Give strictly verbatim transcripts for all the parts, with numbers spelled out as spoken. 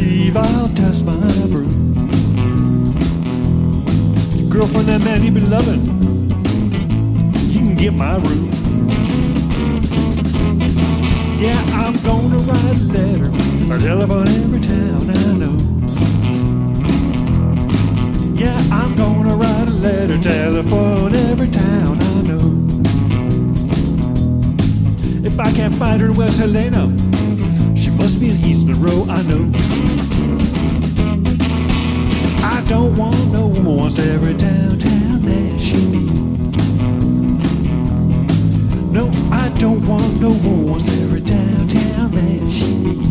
believe I'll toss my broom. Girlfriend, that man you been loving, you can get my room. Yeah, I'm gonna write a letter or telephone every town I know. Yeah, I'm gonna write a letter, telephone every town I know. If I can't find her in West Helena, she must be in East Monroe, I know. I don't want no woman wants every downtown that she meets. No, I don't want no woman wants every downtown that she meets.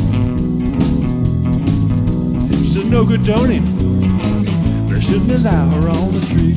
She's a no good Tony. They shouldn't allow her on the street.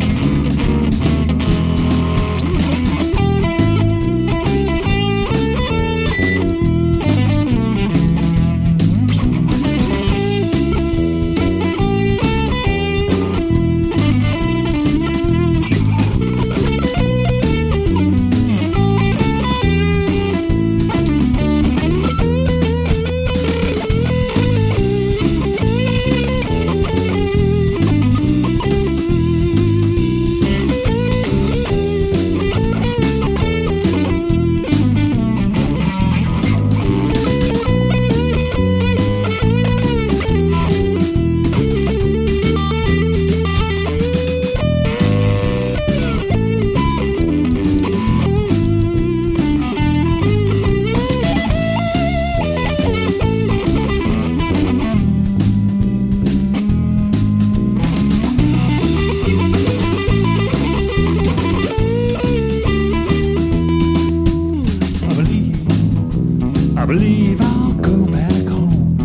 I believe I'll go back home.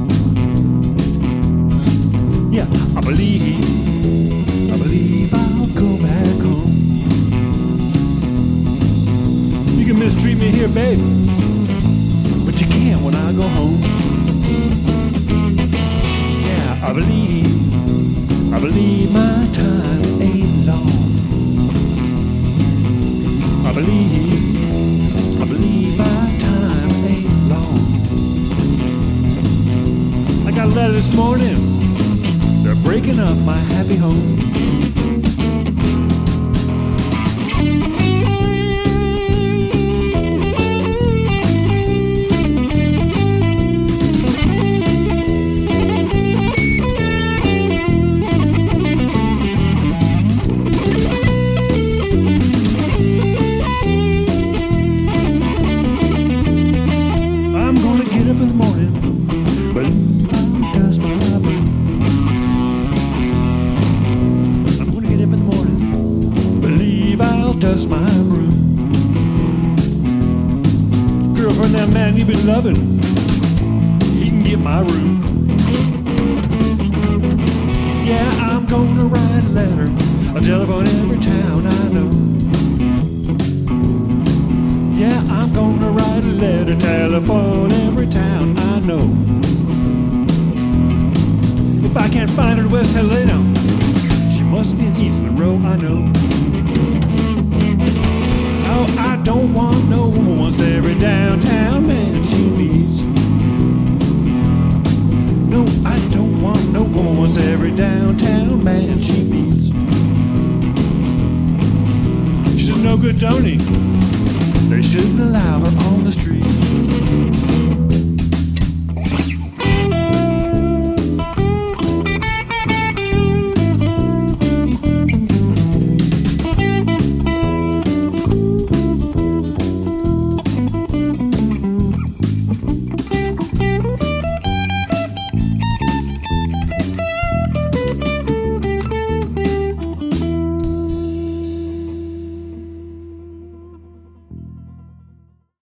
Yeah, I believe, I believe I'll go back home. You can mistreat me here, baby, but you can't when I go home. Yeah, I believe, I believe my time ain't long. I believe, I believe my time ain't long. I got a letter this morning, they're breaking up my happy home. I'm gonna get up in the morning, believe I'll dust my broom. I'm gonna get up in the morning, believe I'll dust my broom. Girlfriend, that man you've been loving, he can get my room. Yeah, I'm gonna write a letter, a telephone every town I know. Yeah, I'm gonna write a letter, telephone every town I know. If I can't find her in West Helena, she must be in East Monroe, I know. No, I don't want no woman wants every downtown man she meets. No, I don't want no woman wants every downtown man she meets. She's a no good Tony. They shouldn't allow her on the streets.